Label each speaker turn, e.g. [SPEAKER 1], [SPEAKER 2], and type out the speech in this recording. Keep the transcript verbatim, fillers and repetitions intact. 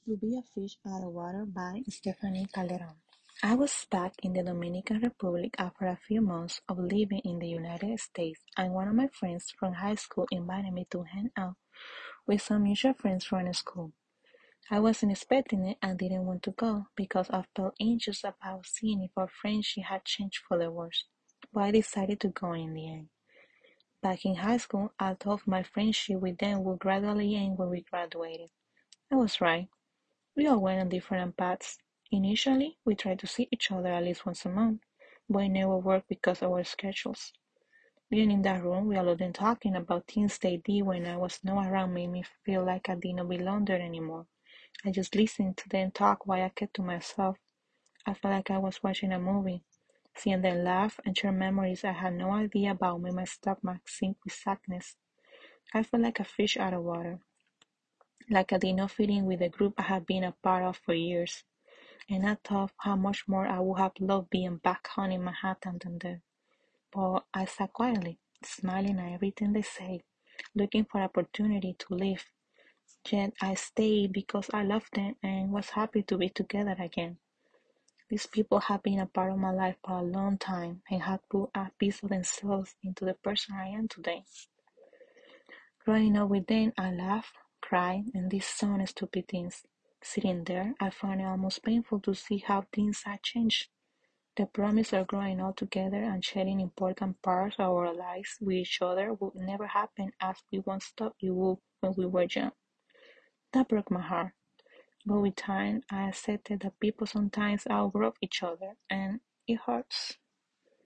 [SPEAKER 1] To Be a Fish Out of Water by Stephanie Calderon. I was back in the Dominican Republic after a few months of living in the United States, and one of my friends from high school invited me to hang out with some mutual friends from school. I wasn't expecting it and didn't want to go because I felt anxious about seeing if our friendship had changed for the worse. But I decided to go in the end. Back in high school, I thought my friendship with them would gradually end when we graduated. I was right. We all went on different paths. Initially, we tried to see each other at least once a month, but it never worked because of our schedules. Being in that room with all of them talking about things they did when I was not around made me feel like I didn't belong there anymore. I just listened to them talk while I kept to myself. I felt like I was watching a movie. Seeing them laugh and share memories I had no idea about made my stomach sink with sadness. I felt like a fish out of water, like I did not fit in with the group I had been a part of for years. And I thought how much more I would have loved being back home in Manhattan than there. But I sat quietly, smiling at everything they said, looking for opportunity to leave. Yet I stayed because I loved them and was happy to be together again. These people have been a part of my life for a long time and have put a piece of themselves into the person I am today. Growing up with them, I laughed, cried, and did some stupid things. Sitting there, I found it almost painful to see how things had changed. The promise of growing old together and sharing important parts of our lives with each other would never happen as we once thought it would when we were young. That broke my heart. But with time, I accepted that people sometimes outgrow each other, and it hurts.